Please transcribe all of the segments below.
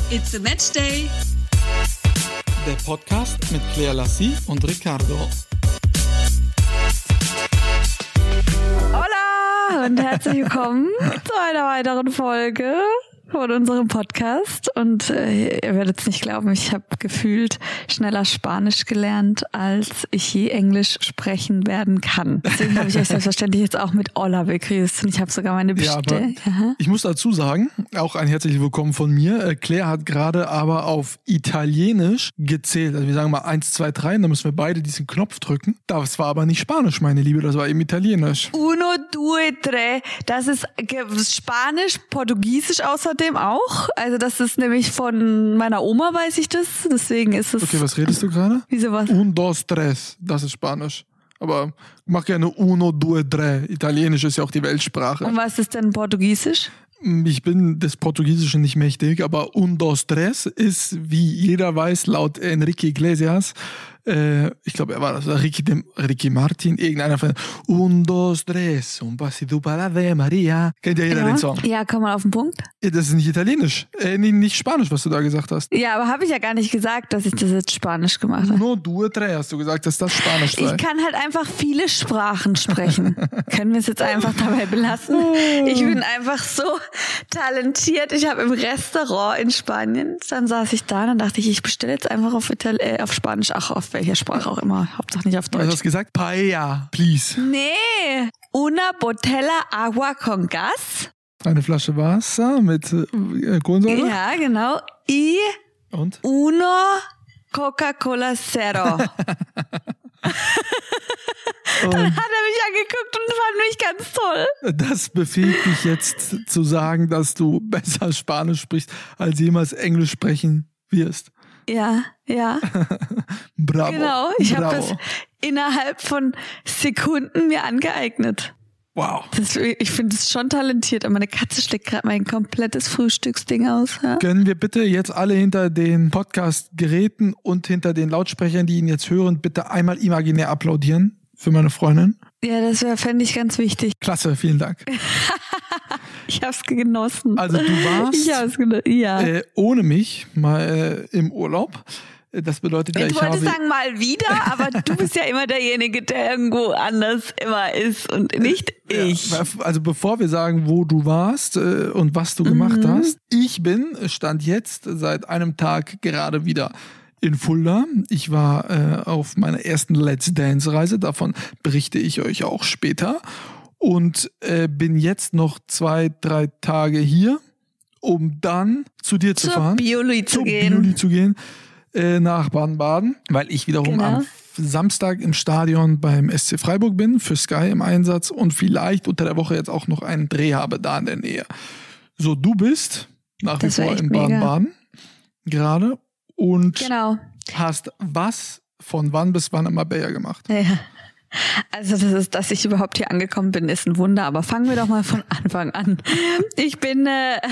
It's a Match Day. Der Podcast mit Claire Lassie und Ricardo. Hola und herzlich willkommen zu einer weiteren Folge von unserem Podcast. Und ihr werdet es nicht glauben, ich habe gefühlt schneller Spanisch gelernt, als ich je Englisch sprechen werden kann. Deswegen habe ich euch selbstverständlich jetzt auch mit Hola begrüßt und ich habe sogar meine Bestellung. Ja, ich muss dazu sagen, auch ein herzliches Willkommen von mir. Claire hat gerade aber auf Italienisch gezählt. Also wir sagen mal 1, 2, 3 und dann müssen wir beide diesen Knopf drücken. Das war aber nicht Spanisch, meine Liebe, das war eben Italienisch. 1, 2, 3. Das ist Spanisch, Portugiesisch außerdem auch. Also das ist nämlich von meiner Oma, weiß ich das. Deswegen ist es... Okay, was redest du gerade? Wieso was? 1, 2, 3, das ist Spanisch. Aber mach gerne 1, 2, 3. Italienisch ist ja auch die Weltsprache. Und was ist denn Portugiesisch? Ich bin des Portugiesischen nicht mächtig, aber 1, 2, 3 ist, wie jeder weiß, laut Enrique Iglesias, ich glaube, er war das, Ricky Martin, irgendeiner von 1, 2, 3, un pasito para Ave Maria. Kennt ja jeder den Song. Ja, komm mal auf den Punkt. Ja, das ist nicht Italienisch, nicht Spanisch, was du da gesagt hast. Ja, aber habe ich ja gar nicht gesagt, dass ich das jetzt Spanisch gemacht habe. 1, 2, 3 hast du gesagt, dass das Spanisch sei. Ich kann halt einfach viele Sprachen sprechen. Können wir es jetzt einfach dabei belassen? Ich bin einfach so talentiert. Ich habe im Restaurant in Spanien, dann saß ich da und dann dachte ich bestelle jetzt einfach auf Spanisch, ach, auf welcher Sprache auch immer, Hauptsache nicht auf Deutsch. Was hast du gesagt? Paella, please. Nee, una botella agua con gas. Eine Flasche Wasser mit Kohlensäure? Ja, genau. Y und? Uno Coca-Cola Zero. Dann hat er mich angeguckt und fand mich ganz toll. Das befähigt dich jetzt zu sagen, dass du besser Spanisch sprichst, als jemals Englisch sprechen wirst. Ja. Bravo. Genau, ich habe das innerhalb von Sekunden mir angeeignet. Wow. Ich finde es schon talentiert, aber meine Katze schlägt gerade mein komplettes Frühstücksding aus. Ja? Können wir bitte jetzt alle hinter den Podcast-Geräten und hinter den Lautsprechern, die ihn jetzt hören, bitte einmal imaginär applaudieren für meine Freundin? Ja, das fände ich ganz wichtig. Klasse, vielen Dank. Ich hab's genossen. Also du warst ohne mich mal im Urlaub. Das bedeutet ja, ich wollte sagen mal wieder, aber du bist ja immer derjenige, der irgendwo anders immer ist und nicht ich. Ja, also bevor wir sagen, wo du warst und was du gemacht hast, stand jetzt seit einem Tag gerade wieder in Fulda. Ich war auf meiner ersten Let's Dance Reise, davon berichte ich euch auch später. Und bin jetzt noch 2, 3 Tage hier, um dann zu dir zu fahren. Bioli zu gehen. Nach Baden-Baden, weil ich wiederum am Samstag im Stadion beim SC Freiburg bin, für Sky im Einsatz und vielleicht unter der Woche jetzt auch noch einen Dreh habe da in der Nähe. So, du bist nach wie vor in Baden-Baden gerade und hast was von wann bis wann in Marbella gemacht? Ja. Also dass ich überhaupt hier angekommen bin, ist ein Wunder, aber fangen wir doch mal von Anfang an. Ich bin,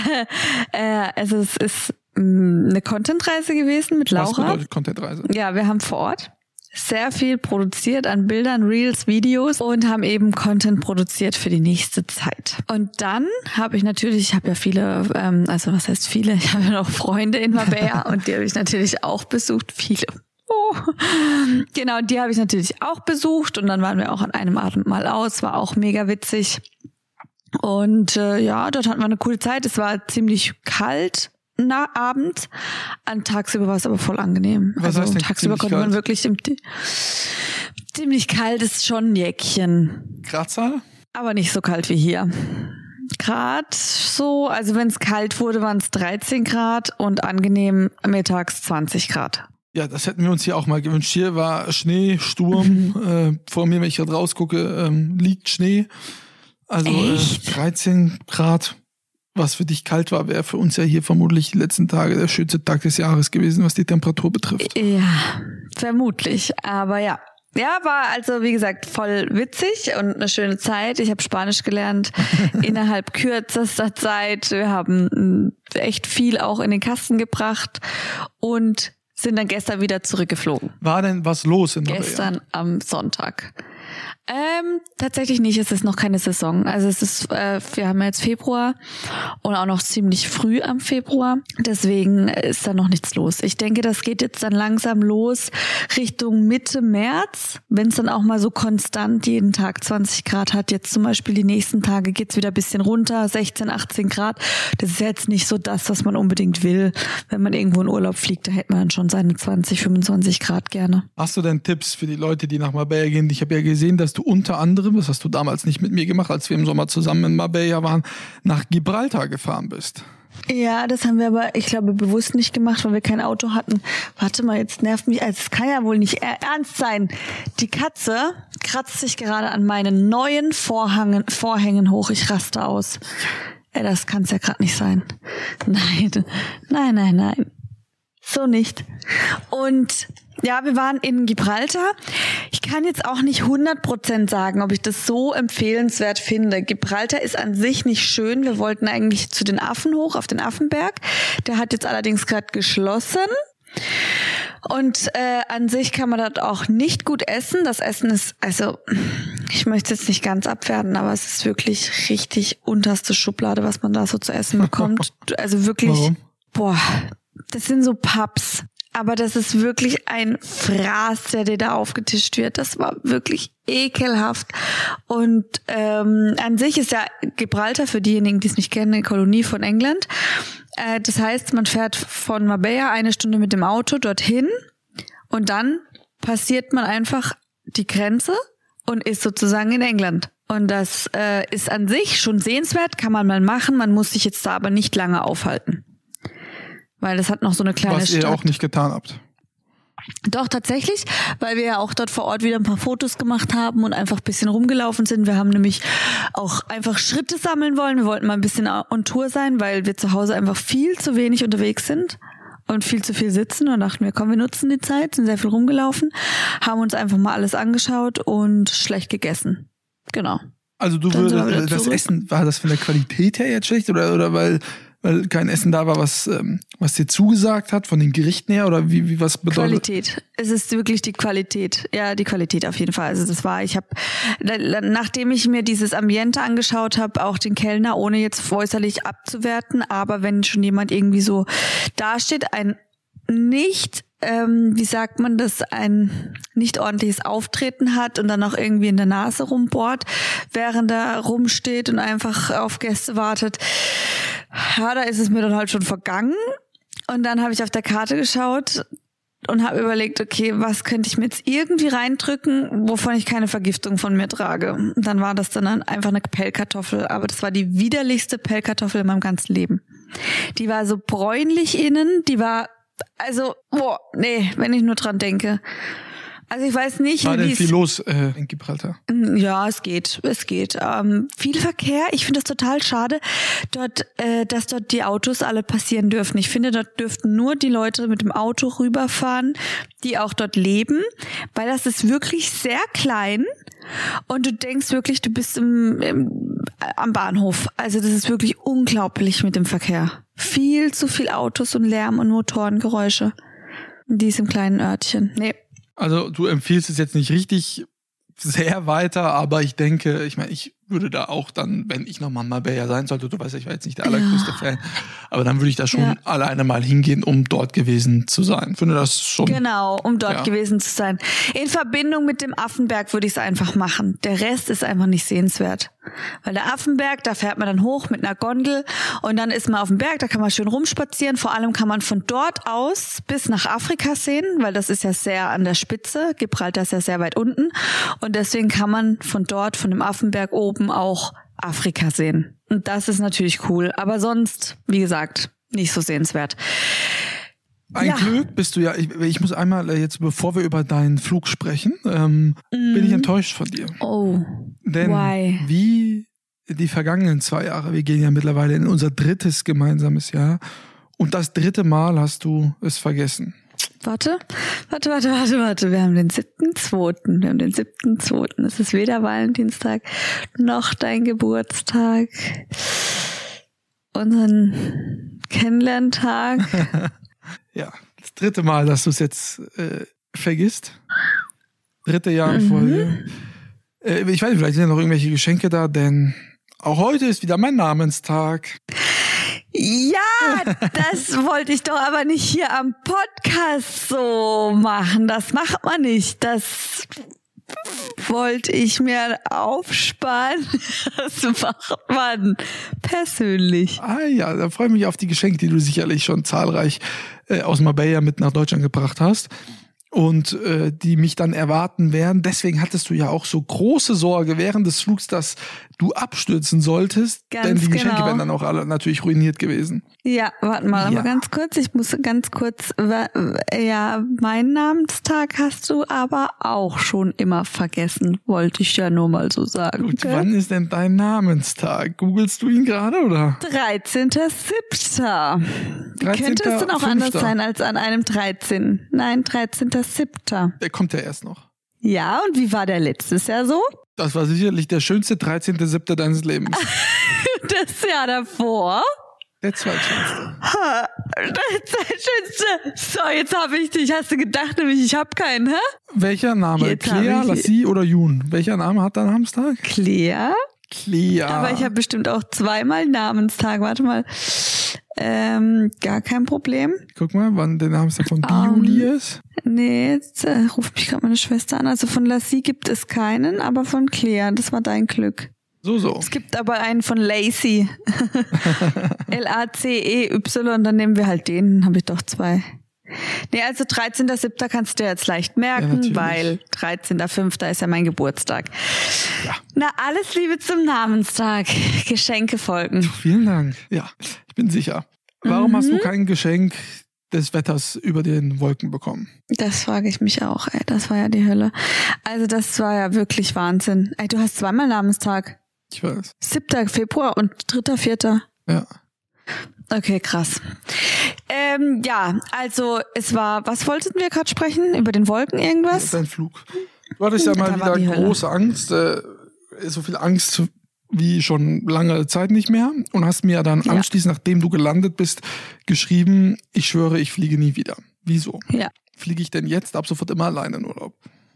also es ist eine Content-Reise gewesen mit Laura. Was bedeutet Content-Reise? Ja, wir haben vor Ort sehr viel produziert an Bildern, Reels, Videos und haben eben Content produziert für die nächste Zeit. Und dann habe ich ja viele, also was heißt viele? Ich habe ja noch Freunde in Marbella und die habe ich natürlich auch besucht, viele. Genau, die habe ich natürlich auch besucht und dann waren wir auch an einem Abend mal aus, war auch mega witzig. Und dort hatten wir eine coole Zeit. Es war ziemlich kalt abends. Tagsüber war es aber voll angenehm. Was heißt denn tagsüber konnte man wirklich ziemlich kalt ist schon ein Jäckchen. Gradzahl? Aber nicht so kalt wie hier. Grad so, also wenn es kalt wurde, waren es 13 Grad und angenehm mittags 20 Grad. Ja, das hätten wir uns hier auch mal gewünscht. Hier war Schnee, Sturm. Vor mir, wenn ich gerade rausgucke, liegt Schnee. Also 13 Grad, was für dich kalt war, wäre für uns ja hier vermutlich die letzten Tage der schönste Tag des Jahres gewesen, was die Temperatur betrifft. Ja, vermutlich. Aber ja. Ja, war also wie gesagt voll witzig und eine schöne Zeit. Ich habe Spanisch gelernt innerhalb kürzester Zeit. Wir haben echt viel auch in den Kasten gebracht und sind dann gestern wieder zurückgeflogen. War denn was los in Marbella? Gestern am Sonntag. Tatsächlich nicht, es ist noch keine Saison. Also es ist, wir haben jetzt Februar und auch noch ziemlich früh am Februar. Deswegen ist da noch nichts los. Ich denke, das geht jetzt dann langsam los Richtung Mitte März, wenn es dann auch mal so konstant jeden Tag 20 Grad hat. Jetzt zum Beispiel die nächsten Tage geht's wieder ein bisschen runter, 16, 18 Grad. Das ist jetzt nicht so das, was man unbedingt will. Wenn man irgendwo in Urlaub fliegt, da hätte man dann schon seine 20, 25 Grad gerne. Hast du denn Tipps für die Leute, die nach Marbella gehen? Ich habe ja gesehen, dass du unter anderem, das hast du damals nicht mit mir gemacht, als wir im Sommer zusammen in Marbella waren, nach Gibraltar gefahren bist. Ja, das haben wir aber, ich glaube, bewusst nicht gemacht, weil wir kein Auto hatten. Warte mal, jetzt nervt mich, also es kann ja wohl nicht ernst sein. Die Katze kratzt sich gerade an meinen neuen Vorhängen hoch. Ich raste aus. Das kann's ja gerade nicht sein. Nein. So nicht. Und ja, wir waren in Gibraltar. Ich kann jetzt auch nicht 100% sagen, ob ich das so empfehlenswert finde. Gibraltar ist an sich nicht schön. Wir wollten eigentlich zu den Affen hoch, auf den Affenberg. Der hat jetzt allerdings gerade geschlossen. Und an sich kann man dort auch nicht gut essen. Das Essen ist, also ich möchte jetzt nicht ganz abwerten, aber es ist wirklich richtig unterste Schublade, was man da so zu essen bekommt. Also wirklich, Warum? Boah, das sind so Pubs. Aber das ist wirklich ein Fraß, der dir da aufgetischt wird. Das war wirklich ekelhaft. Und an sich ist ja Gibraltar, für diejenigen, die es nicht kennen, eine Kolonie von England. Das heißt, man fährt von Marbella 1 Stunde mit dem Auto dorthin und dann passiert man einfach die Grenze und ist sozusagen in England. Und das ist an sich schon sehenswert, kann man mal machen. Man muss sich jetzt da aber nicht lange aufhalten. Weil das hat noch so eine kleine Was ihr Stadt. auch nicht getan habt. Doch, tatsächlich, weil wir ja auch dort vor Ort wieder ein paar Fotos gemacht haben und einfach ein bisschen rumgelaufen sind. Wir haben nämlich auch einfach Schritte sammeln wollen. Wir wollten mal ein bisschen on Tour sein, weil wir zu Hause einfach viel zu wenig unterwegs sind und viel zu viel sitzen. Und dachten wir, komm, wir nutzen die Zeit, sind sehr viel rumgelaufen, haben uns einfach mal alles angeschaut und schlecht gegessen. Genau. Also du würdest, das Essen, war das von der Qualität her jetzt schlecht oder weil kein Essen da war, was dir zugesagt hat, von den Gerichten her, oder wie was bedeutet? Qualität. Es ist wirklich die Qualität. Ja, die Qualität auf jeden Fall. Also das war, nachdem ich mir dieses Ambiente angeschaut habe, auch den Kellner, ohne jetzt äußerlich abzuwerten, aber wenn schon jemand irgendwie so dasteht, ein nicht, wie sagt man das, ein nicht ordentliches Auftreten hat und dann auch irgendwie in der Nase rumbohrt, während er rumsteht und einfach auf Gäste wartet. Ja, da ist es mir dann halt schon vergangen. Und dann habe ich auf der Karte geschaut und habe überlegt, okay, was könnte ich mir jetzt irgendwie reindrücken, wovon ich keine Vergiftung von mir trage. Und dann war das dann einfach eine Pellkartoffel. Aber das war die widerlichste Pellkartoffel in meinem ganzen Leben. Die war so bräunlich innen, die war, also, wenn ich nur dran denke. Also ich weiß nicht, war denn viel los in Gibraltar? Ja, es geht. Viel Verkehr. Ich finde das total schade, dass dort die Autos alle passieren dürfen. Ich finde, dort dürften nur die Leute mit dem Auto rüberfahren, die auch dort leben, weil das ist wirklich sehr klein und du denkst wirklich, du bist am Bahnhof. Also das ist wirklich unglaublich mit dem Verkehr. Viel zu viel Autos und Lärm und Motorengeräusche in diesem kleinen Örtchen. Nee. Also du empfiehlst es jetzt nicht richtig sehr weiter, aber ich denke, ich würde da auch dann, wenn ich nochmal in Marbella sein sollte, du weißt ja, ich war jetzt nicht der allergrößte Fan, aber dann würde ich da schon alleine mal hingehen, um dort gewesen zu sein. Ich finde das schon. Genau, um dort gewesen zu sein. In Verbindung mit dem Affenberg würde ich es einfach machen. Der Rest ist einfach nicht sehenswert. Weil der Affenberg, da fährt man dann hoch mit einer Gondel und dann ist man auf dem Berg, da kann man schön rumspazieren. Vor allem kann man von dort aus bis nach Afrika sehen, weil das ist ja sehr an der Spitze. Gibraltar ist ja sehr weit unten und deswegen kann man von dort, von dem Affenberg oben auch Afrika sehen. Und das ist natürlich cool, aber sonst, wie gesagt, nicht so sehenswert. Ein Glück bist du ja, ich muss einmal jetzt, bevor wir über deinen Flug sprechen, bin ich enttäuscht von dir. Oh, denn why? Wie die vergangenen 2 Jahre, wir gehen ja mittlerweile in unser 3. gemeinsames Jahr und das 3. Mal hast du es vergessen. Warte. Wir haben den 7.2. Es ist weder Valentinstag noch dein Geburtstag. Unseren Kennenlerntag. Ja, das 3. Mal, dass du es jetzt vergisst. 3. Jahr in Folge. Ich weiß nicht, vielleicht sind ja noch irgendwelche Geschenke da, denn auch heute ist wieder mein Namenstag. Ja, das wollte ich doch aber nicht hier am Podcast so machen. Das macht man nicht. Das wollte ich mir aufsparen. Das macht man persönlich. Ah ja, da freue ich mich auf die Geschenke, die du sicherlich schon zahlreich aus Marbella mit nach Deutschland gebracht hast. Und die mich dann erwarten werden. Deswegen hattest du ja auch so große Sorge während des Flugs, dass du abstürzen solltest. Ganz denn die Geschenke genau. wären dann auch alle natürlich ruiniert gewesen. Ja, warte mal, Ja. aber ganz kurz. Ich muss ganz kurz, ja, meinen Namenstag hast du aber auch schon immer vergessen. Wollte ich ja nur mal so sagen. Gut, gell? wann ist denn dein Namenstag? Googlest du ihn gerade, oder? 13.07. Wie könnte es denn auch 13.05.? anders sein als an einem 13? Nein, 13.07. Der kommt ja erst noch. Ja, und wie war der letztes Jahr so? Das war sicherlich der schönste 13.07. deines Lebens. Das Jahr davor? Der zweitschönste. Das schönste. So, jetzt habe ich dich. Hast du gedacht, nämlich ich habe keinen, hä? Welcher Name? Jetzt Clea, hab ich- Lassie oder Jun? Welcher Name hat dein Namenstag? Clea? Clea. Aber ich habe bestimmt auch zweimal Namenstag. Warte mal. Gar kein Problem. Guck mal, wann der Namenstag von Juli ist. Nee, jetzt ruft mich gerade meine Schwester an. Also von Lassie gibt es keinen, aber von Clea, das war dein Glück. So. Es gibt aber einen von Lacey. Lacey, dann nehmen wir halt den, habe ich doch zwei. Nee, also 13.07. kannst du dir jetzt leicht Ja, merken, natürlich. weil 13.05. ist ja mein Geburtstag. Ja. Na, alles Liebe zum Namenstag. Geschenke folgen. Vielen Dank. Ja, ich bin sicher. Warum hast du kein Geschenk des Wetters über den Wolken bekommen? Das frage ich mich auch, ey. Das war ja die Hölle. Also das war ja wirklich Wahnsinn. Ey, du hast zweimal Namenstag. Ich weiß. 7. Februar und 3.4. Ja. Okay, krass. Ja, also es war, was wollten wir gerade sprechen? Über den Wolken irgendwas? Dein Flug. Du hattest ja mal Da war die wieder Hölle. große Angst, so viel Angst wie schon lange Zeit nicht mehr und hast mir dann Ja. anschließend, nachdem du gelandet bist, geschrieben, ich schwöre, ich fliege nie wieder. Wieso? Ja. Fliege ich denn jetzt ab sofort immer alleine in Urlaub?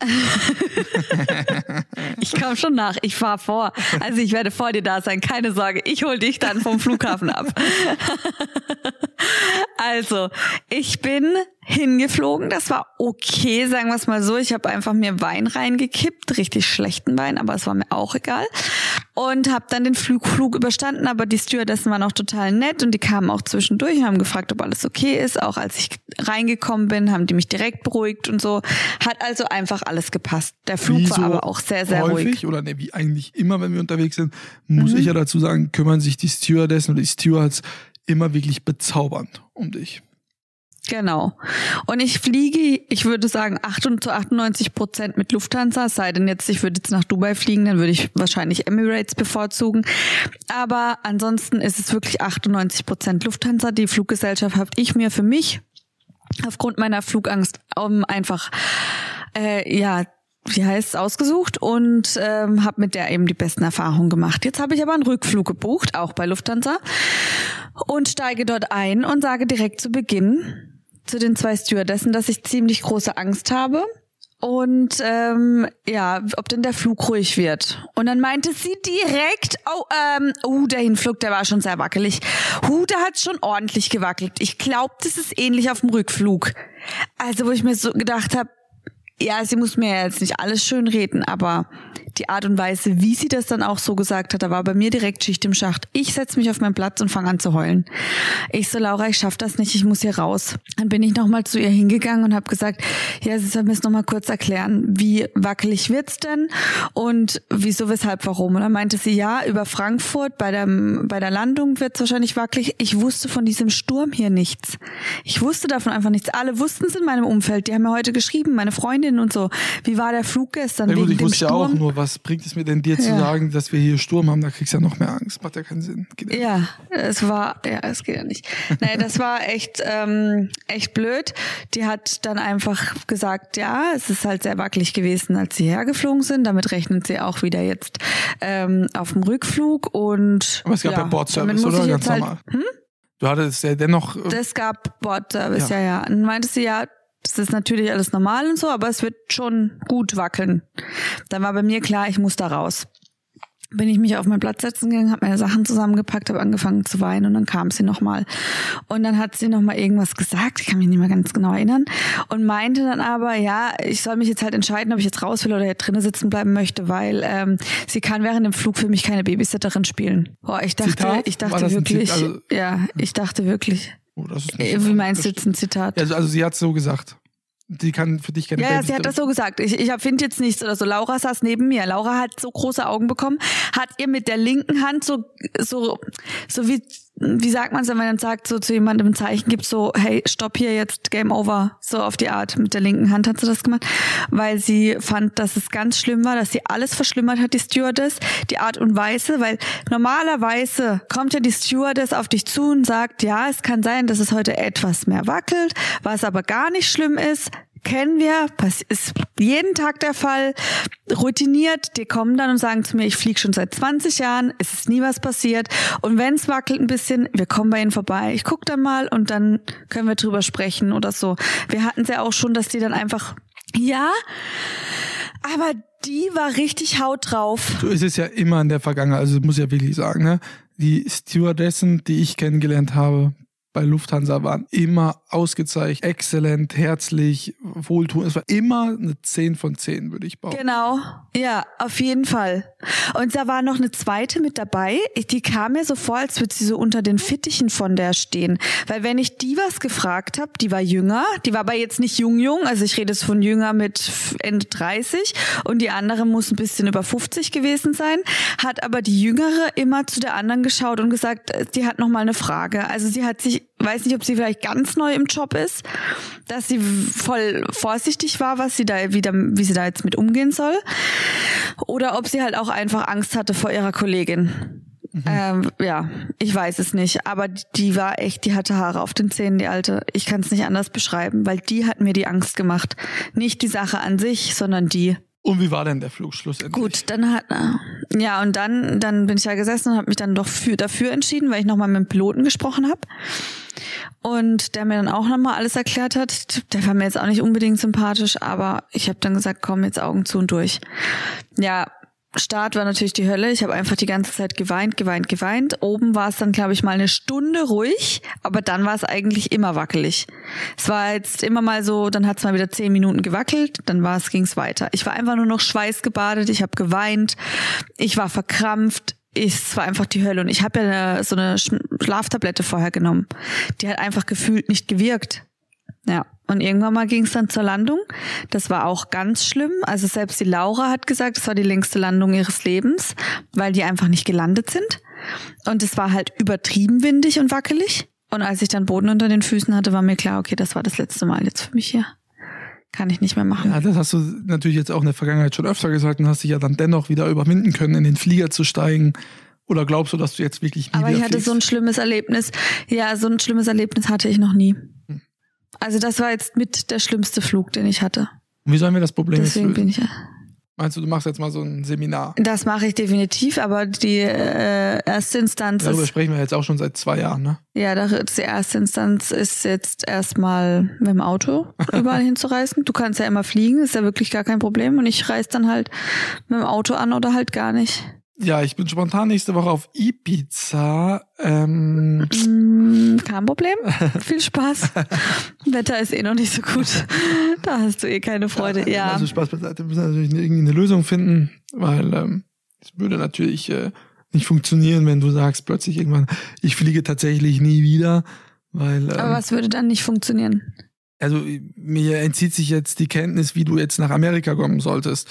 Ich komme schon nach, ich fahre vor. Also ich werde vor dir da sein, keine Sorge. Ich hol dich dann vom Flughafen ab. Also, ich bin hingeflogen, das war okay, sagen wir es mal so. Ich habe einfach mir Wein reingekippt, richtig schlechten Wein, aber es war mir auch egal. Und habe dann den Flug überstanden, aber die Stewardessen waren auch total nett und die kamen auch zwischendurch und haben gefragt, ob alles okay ist. Auch als ich reingekommen bin, haben die mich direkt beruhigt und so. Hat also einfach alles gepasst. Der Flug Wie war so aber auch sehr, sehr häufig, ruhig. oder ne, wie eigentlich immer, wenn wir unterwegs sind, muss ich ja dazu sagen, kümmern sich die Stewardessen oder die Stewards immer wirklich bezaubernd um dich. Genau. Und ich fliege, ich würde sagen, 98% mit Lufthansa, es sei denn jetzt, ich würde jetzt nach Dubai fliegen, dann würde ich wahrscheinlich Emirates bevorzugen. Aber ansonsten ist es wirklich 98% Lufthansa. Die Fluggesellschaft habe ich mir für mich aufgrund meiner Flugangst einfach, wie heißt es, ausgesucht und habe mit der eben die besten Erfahrungen gemacht. Jetzt habe ich aber einen Rückflug gebucht, auch bei Lufthansa, und steige dort ein und sage direkt zu Beginn zu den 2 Stewardessen, dass ich ziemlich große Angst habe und ob denn der Flug ruhig wird. Und dann meinte sie direkt, der Hinflug, der war schon sehr wackelig. Der hat schon ordentlich gewackelt. Ich glaube, das ist ähnlich auf dem Rückflug. Also wo ich mir so gedacht habe, ja, sie muss mir ja jetzt nicht alles schön reden, aber die Art und Weise, wie sie das dann auch so gesagt hat, da war bei mir direkt Schicht im Schacht. Ich setze mich auf meinen Platz und fange an zu heulen. Ich so, Laura, ich schaff das nicht, ich muss hier raus. Dann bin ich nochmal zu ihr hingegangen und habe gesagt, ja, sie soll mir es nochmal kurz erklären, wie wackelig wird's denn und wieso, weshalb, warum. Und dann meinte sie, ja, über Frankfurt bei der Landung wird's wahrscheinlich wackelig. Ich wusste von diesem Sturm hier nichts. Ich wusste davon einfach nichts. Alle wussten es in meinem Umfeld. Die haben mir heute geschrieben, meine Freundinnen und so. Wie war der Flug gestern Ja gut, wegen ich dem wusste ja auch Sturm? nur, was bringt es mir denn dir zu sagen, dass wir hier Sturm haben, da kriegst du ja noch mehr Angst. Macht ja keinen Sinn. Geht ja. Es geht ja nicht. Nee, das war echt blöd. Die hat dann einfach gesagt, ja, es ist halt sehr wackelig gewesen, als sie hergeflogen sind. Damit rechnet sie auch wieder jetzt auf dem Rückflug und Aber es gab ja Bordservice, oder? Ganz normal. Du hattest ja dennoch... Das gab Bordservice, ja. Und dann meinte sie, ja, Das ist natürlich alles normal und so, aber es wird schon gut wackeln. Dann war bei mir klar, ich muss da raus. Bin ich mich auf meinen Platz setzen gegangen, habe meine Sachen zusammengepackt, habe angefangen zu weinen und dann kam sie nochmal. Und dann hat sie nochmal irgendwas gesagt, ich kann mich nicht mehr ganz genau erinnern, und meinte dann aber, ja, ich soll mich jetzt halt entscheiden, ob ich jetzt raus will oder hier drinnen sitzen bleiben möchte, weil sie kann während dem Flug für mich keine Babysitterin spielen. Boah, ich dachte wirklich, ich dachte wirklich. Oh, das ist wie meinst du jetzt ein Zitat? Also sie hat so gesagt. Die kann für dich keine Ja, sie hat das so gesagt. Ich finde jetzt nichts oder so. Laura saß neben mir. Laura hat so große Augen bekommen, hat ihr mit der linken Hand so wie sagt man es, wenn man dann sagt, so zu jemandem ein Zeichen gibt, so, hey, stopp hier jetzt, Game Over, so auf die Art. Mit der linken Hand hat sie das gemacht, weil sie fand, dass es ganz schlimm war, dass sie alles verschlimmert hat, die Stewardess, die Art und Weise, weil normalerweise kommt ja die Stewardess auf dich zu und sagt, ja, es kann sein, dass es heute etwas mehr wackelt, was aber gar nicht schlimm ist. Kennen wir, ist jeden Tag der Fall, routiniert, die kommen dann und sagen zu mir, ich fliege schon seit 20 Jahren, es ist nie was passiert und wenn es wackelt ein bisschen, wir kommen bei ihnen vorbei, ich gucke dann mal und dann können wir drüber sprechen oder so. Wir hatten es ja auch schon, dass die dann einfach, ja, aber die war richtig Haut drauf. So ist es ja immer in der Vergangenheit, also muss ich ja wirklich sagen, ne? Die Stewardessen, die ich kennengelernt habe, bei Lufthansa waren immer ausgezeichnet, exzellent, herzlich, wohltuend. Es war immer eine 10 von 10, würde ich behaupten. Genau, ja, auf jeden Fall. Und da war noch eine zweite mit dabei, die kam mir so vor, als würde sie so unter den Fittichen von der stehen. Weil wenn ich die was gefragt habe, die war jünger, die war aber jetzt nicht jung, also ich rede jetzt von jünger mit Ende 30 und die andere muss ein bisschen über 50 gewesen sein, hat aber die Jüngere immer zu der anderen geschaut und gesagt, die hat noch mal eine Frage. Also sie hat sich, weiß nicht, ob sie vielleicht ganz neu im Job ist, dass sie voll vorsichtig war, wie sie da jetzt mit umgehen soll, oder ob sie halt auch einfach Angst hatte vor ihrer Kollegin. Ja, ich weiß es nicht, aber die war echt, die hatte Haare auf den Zähnen, die Alte. Ich kann es nicht anders beschreiben, weil die hat mir die Angst gemacht. Nicht die Sache an sich, sondern die. Und wie war denn der Flug schlussendlich? Gut, dann bin ich ja gesessen und habe mich dann doch dafür entschieden, weil ich nochmal mit dem Piloten gesprochen habe. Und der mir dann auch nochmal alles erklärt hat. Der war mir jetzt auch nicht unbedingt sympathisch, aber ich habe dann gesagt, komm, jetzt Augen zu und durch. Ja, Start war natürlich die Hölle. Ich habe einfach die ganze Zeit geweint. Oben war es dann, glaube ich, mal eine Stunde ruhig, aber dann war es eigentlich immer wackelig. Es war jetzt immer mal so, dann hat es mal wieder 10 Minuten gewackelt, dann ging es weiter. Ich war einfach nur noch schweißgebadet, ich habe geweint, ich war verkrampft. Es war einfach die Hölle. Und ich habe ja so eine Schlaftablette vorher genommen. Die hat einfach gefühlt nicht gewirkt. Ja, und irgendwann mal ging es dann zur Landung. Das war auch ganz schlimm. Also selbst die Laura hat gesagt, das war die längste Landung ihres Lebens, weil die einfach nicht gelandet sind. Und es war halt übertrieben windig und wackelig. Und als ich dann Boden unter den Füßen hatte, war mir klar, okay, das war das letzte Mal jetzt für mich hier. Kann ich nicht mehr machen. Ja, das hast du natürlich jetzt auch in der Vergangenheit schon öfter gesagt und hast dich ja dann dennoch wieder überwinden können, in den Flieger zu steigen. Oder glaubst du, dass du jetzt wirklich nie Aber wieder ich hatte fliegst? so ein schlimmes Erlebnis. Ja, so ein schlimmes Erlebnis hatte ich noch nie. Also das war jetzt mit der schlimmste Flug, den ich hatte. Und wie sollen wir das Problem Deswegen jetzt lösen? bin ich ja. Meinst du machst jetzt mal so ein Seminar? Das mache ich definitiv, aber die erste Instanz Darüber ist... sprechen wir jetzt auch schon seit 2 Jahren, ne? Ja, die erste Instanz ist jetzt erstmal mit dem Auto überall hinzureisen. Du kannst ja immer fliegen, ist ja wirklich gar kein Problem. Und ich reise dann halt mit dem Auto an oder halt gar nicht. Ja, ich bin spontan nächste Woche auf Ibiza. Kein Problem. Viel Spaß. Wetter ist eh noch nicht so gut. Da hast du eh keine Freude. Ja. Also Spaß beiseite. Wir müssen natürlich irgendwie eine Lösung finden, weil es würde natürlich nicht funktionieren, wenn du sagst plötzlich irgendwann, ich fliege tatsächlich nie wieder. Weil, aber was würde dann nicht funktionieren? Also mir entzieht sich jetzt die Kenntnis, wie du jetzt nach Amerika kommen solltest.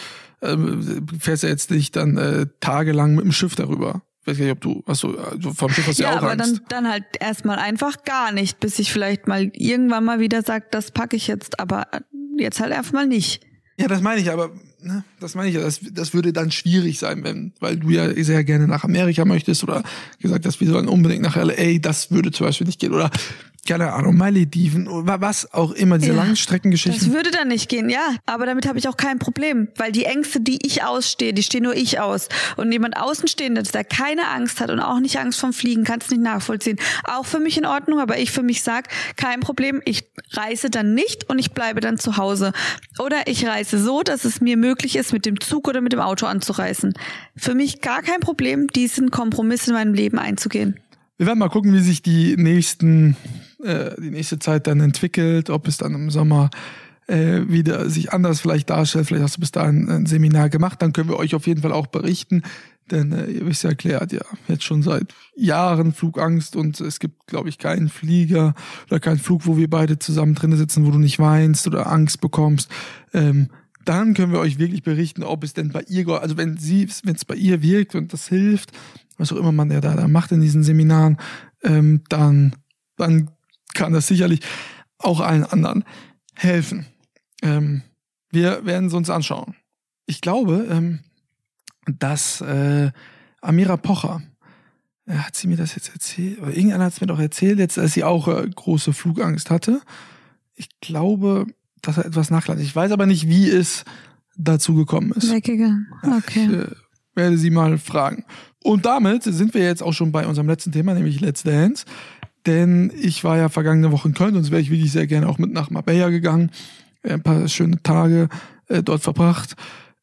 Fährst ja jetzt nicht dann tagelang mit dem Schiff darüber. Ich weiß gar nicht, ob du vom Schiff hast du ja auch aber Angst. dann halt erstmal einfach gar nicht, bis ich vielleicht mal irgendwann mal wieder sage, das packe ich jetzt, aber jetzt halt erstmal nicht. Ja, das meine ich, aber das würde dann schwierig sein, weil du ja sehr gerne nach Amerika möchtest oder gesagt hast, wir sollen unbedingt nach LA, das würde zum Beispiel nicht gehen. Oder keine Ahnung, Malediven, was auch immer, diese Langstreckengeschichten. Das würde dann nicht gehen, ja. Aber damit habe ich auch kein Problem, weil die Ängste, die ich ausstehe, die stehe nur ich aus. Und jemand Außenstehendes, der keine Angst hat und auch nicht Angst vom Fliegen, kann es nicht nachvollziehen. Auch für mich in Ordnung, aber ich für mich sage, kein Problem, ich reise dann nicht und ich bleibe dann zu Hause. Oder ich reise so, dass es mir möglich ist, mit dem Zug oder mit dem Auto anzureisen. Für mich gar kein Problem, diesen Kompromiss in meinem Leben einzugehen. Wir werden mal gucken, wie sich die nächste Zeit dann entwickelt, ob es dann im Sommer wieder sich anders vielleicht darstellt. Vielleicht hast du bis dahin ein Seminar gemacht, dann können wir euch auf jeden Fall auch berichten, denn ihr wisst ja, Claire hat ja jetzt schon seit Jahren Flugangst und es gibt, glaube ich, keinen Flieger oder keinen Flug, wo wir beide zusammen drin sitzen, wo du nicht weinst oder Angst bekommst. Dann können wir euch wirklich berichten, ob es denn bei ihr, also wenn es bei ihr wirkt und das hilft, was auch immer man ja da macht in diesen Seminaren, dann kann das sicherlich auch allen anderen helfen. Wir werden es uns anschauen. Ich glaube, dass Amira Pocher, hat sie mir das jetzt erzählt, oder irgendeiner hat es mir doch erzählt, jetzt, dass sie auch große Flugangst hatte. Ich glaube, dass er etwas nachgelassen. Ich weiß aber nicht, wie es dazu gekommen ist. Weggegangen, okay. Ich werde sie mal fragen. Und damit sind wir jetzt auch schon bei unserem letzten Thema, nämlich Let's Dance. Denn ich war ja vergangene Woche in Köln, sonst wäre ich wirklich sehr gerne auch mit nach Marbella gegangen. Ein paar schöne Tage dort verbracht.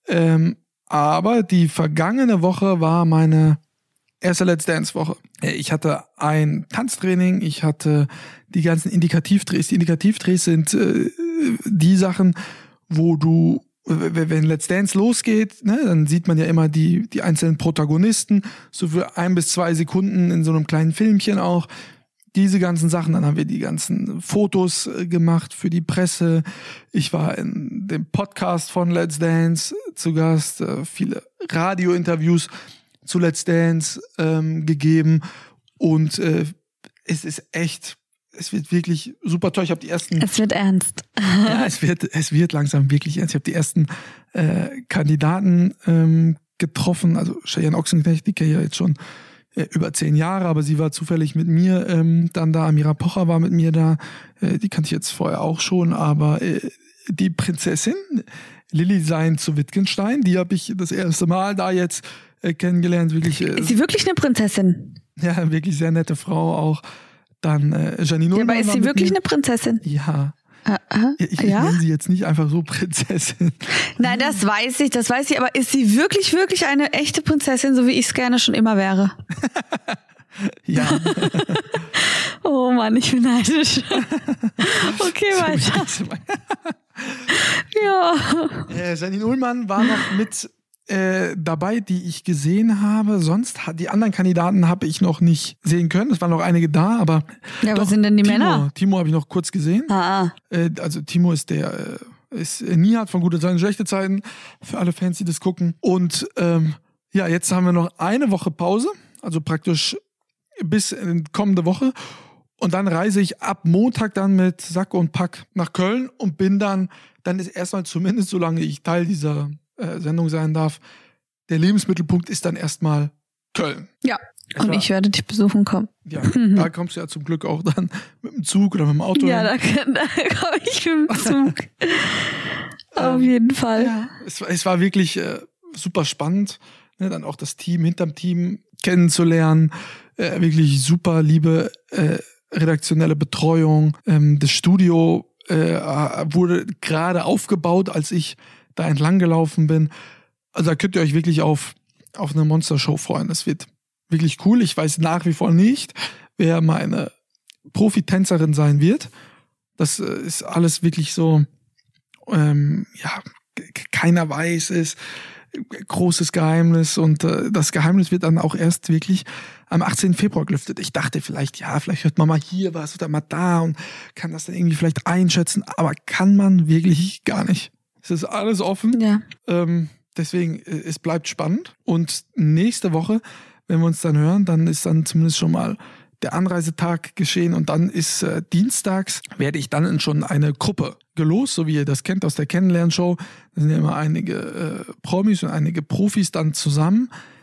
Aber die vergangene Woche war meine erste Let's Dance Woche. Ich hatte ein Tanztraining, ich hatte die ganzen Indikativdrehs. Die Indikativdrehs sind die Sachen, wo du, wenn Let's Dance losgeht, ne, dann sieht man ja immer die einzelnen Protagonisten, so für 1 bis 2 Sekunden in so einem kleinen Filmchen auch. Diese ganzen Sachen, dann haben wir die ganzen Fotos gemacht für die Presse. Ich war in dem Podcast von Let's Dance zu Gast, viele Radiointerviews zu Let's Dance gegeben und es ist echt, es wird wirklich super toll. Ich habe die ersten... Es wird ernst. Ja, es wird langsam wirklich ernst. Ich habe die ersten Kandidaten getroffen, also Cheyenne Ochsenknecht, die kenne ich ja jetzt schon über 10 Jahre, aber sie war zufällig mit mir dann da. Amira Pocher war mit mir da. Die kannte ich jetzt vorher auch schon, aber die Prinzessin Lilly Sein zu Wittgenstein, die habe ich das erste Mal da jetzt kennengelernt. Wirklich, ist sie wirklich eine Prinzessin? Ja, wirklich sehr nette Frau auch. Dann Janine Ullmann. Ja, aber ist sie wirklich eine Prinzessin? Ja. Ich nenne sie jetzt nicht einfach so Prinzessin. Nein, das weiß ich, aber ist sie wirklich, wirklich eine echte Prinzessin, so wie ich es gerne schon immer wäre? Ja. Oh Mann, ich bin neidisch. Okay, weiter. Ja. Janine Ullmann war noch mit dabei, die ich gesehen habe. Sonst die anderen Kandidaten habe ich noch nicht sehen können. Es waren noch einige da, aber ja, was sind denn die Männer? Timo habe ich noch kurz gesehen. Also Timo ist ist Nihat von Gute Zeiten, Schlechte Zeiten, für alle Fans, die das gucken. Und jetzt haben wir noch eine Woche Pause, also praktisch bis in kommende Woche. Und dann reise ich ab Montag dann mit Sack und Pack nach Köln und bin dann ist erstmal zumindest, solange ich Teil dieser Sendung sein darf, der Lebensmittelpunkt ist dann erstmal Köln. Ja, und ich werde dich besuchen kommen. Ja, da kommst du ja zum Glück auch dann mit dem Zug oder mit dem Auto. Ja, da komme ich mit dem Zug. Auf jeden Fall. Ja, es war wirklich super spannend, ne, dann auch das Team hinterm Team kennenzulernen. Wirklich super liebe redaktionelle Betreuung. Das Studio wurde gerade aufgebaut, als ich da entlang gelaufen bin. Also da könnt ihr euch wirklich auf eine Monstershow freuen. Das wird wirklich cool. Ich weiß nach wie vor nicht, wer meine Profitänzerin sein wird. Das ist alles wirklich so, keiner weiß es. Großes Geheimnis und das Geheimnis wird dann auch erst wirklich am 18. Februar gelüftet. Ich dachte vielleicht hört man mal hier was oder mal da und kann das dann irgendwie vielleicht einschätzen, aber kann man wirklich gar nicht. Es ist alles offen. Ja. Deswegen, es bleibt spannend. Und nächste Woche, wenn wir uns dann hören, dann ist dann zumindest schon mal der Anreisetag geschehen und dann ist dienstags, werde ich dann schon eine Gruppe gelost, so wie ihr das kennt aus der Kennenlernshow. Da sind ja immer einige Promis und einige Profis dann zusammen.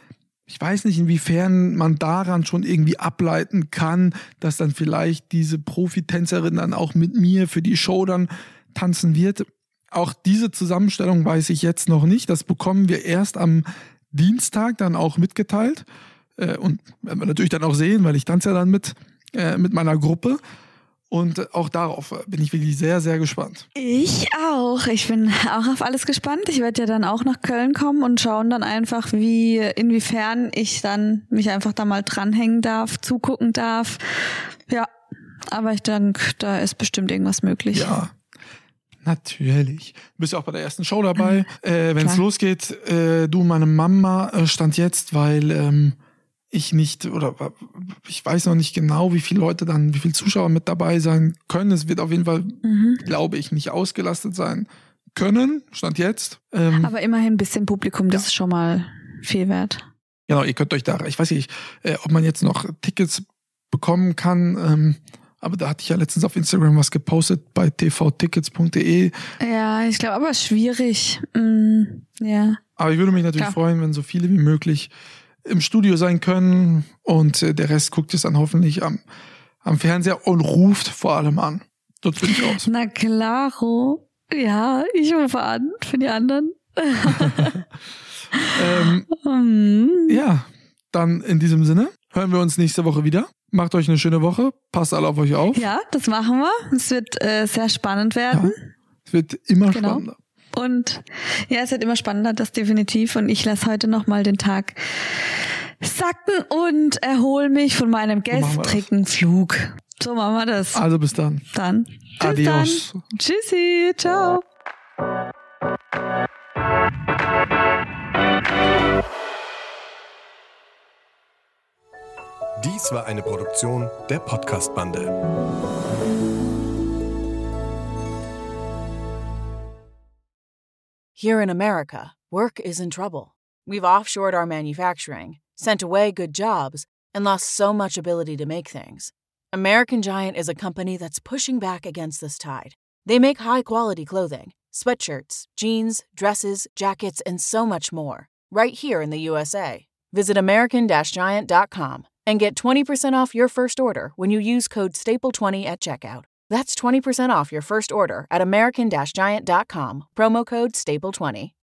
Ich weiß nicht, inwiefern man daran schon irgendwie ableiten kann, dass dann vielleicht diese Profitänzerin dann auch mit mir für die Show dann tanzen wird. Auch diese Zusammenstellung weiß ich jetzt noch nicht. Das bekommen wir erst am Dienstag dann auch mitgeteilt. Und werden wir natürlich dann auch sehen, weil ich tanze ja dann mit meiner Gruppe. Und auch darauf bin ich wirklich sehr, sehr gespannt. Ich auch. Ich bin auch auf alles gespannt. Ich werde ja dann auch nach Köln kommen und schauen dann einfach, inwiefern ich dann mich einfach da mal dranhängen darf, zugucken darf. Ja, aber ich denke, da ist bestimmt irgendwas möglich. Ja, natürlich. Du bist ja auch bei der ersten Show dabei. Wenn es losgeht, du und meine Mama stand jetzt, weil ich weiß noch nicht genau, wie viele Zuschauer mit dabei sein können. Es wird auf jeden Fall, glaube ich, nicht ausgelastet sein können, stand jetzt. Aber immerhin ein bisschen Publikum, das ist schon mal viel wert. Genau, ihr könnt euch ich weiß nicht, ob man jetzt noch Tickets bekommen kann, aber da hatte ich ja letztens auf Instagram was gepostet bei tvtickets.de. Ja, ich glaube, aber schwierig. Ja. Aber ich würde mich natürlich freuen, wenn so viele wie möglich im Studio sein können und der Rest guckt es dann hoffentlich am Fernseher und ruft vor allem an. Dort bin ich raus. Na klaro. Ja, ich rufe an für die anderen. Ja, dann in diesem Sinne hören wir uns nächste Woche wieder. Macht euch eine schöne Woche. Passt alle auf euch auf. Ja, das machen wir. Es wird sehr spannend werden. Ja, es wird immer spannender. Und ja, es wird immer spannender, das definitiv. Und ich lasse heute nochmal den Tag sacken und erhole mich von meinem gestrigen Flug. So machen wir das. Also bis dann. Adios. Dann. Tschüssi. Ciao. Dies war eine Produktion der Podcast-Bande. Here in America, work is in trouble. We've offshored our manufacturing, sent away good jobs, and lost so much ability to make things. American Giant is a company that's pushing back against this tide. They make high-quality clothing, sweatshirts, jeans, dresses, jackets, and so much more, right here in the USA. Visit American-Giant.com and get 20% off your first order when you use code STAPLE20 at checkout. That's 20% off your first order at American-Giant.com, promo code STAPLE20.